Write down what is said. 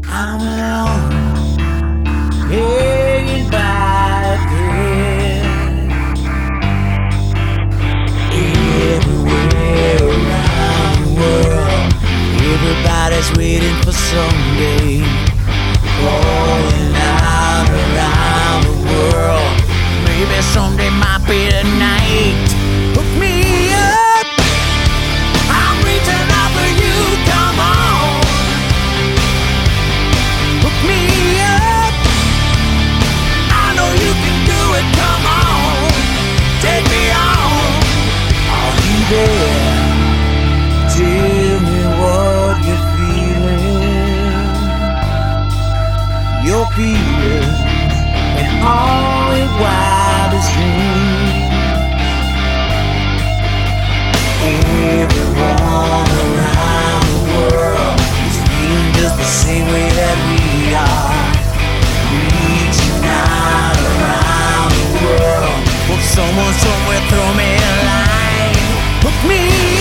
I'm alone, hanging by a thread. Everywhere around the world, everybody's waiting for someday. Calling out around the world, maybe someday might be the night. Hook me up, I'm reaching out for you, come on. Hook me up, I know you can do it, come on. Take me on, are you there? Tell me what you're feeling. You're feeling in all your wildest dreams. Everyone around the world is feeling just the same way that we are. Reaching out around the world. Will someone somewhere throw me a line? Hook me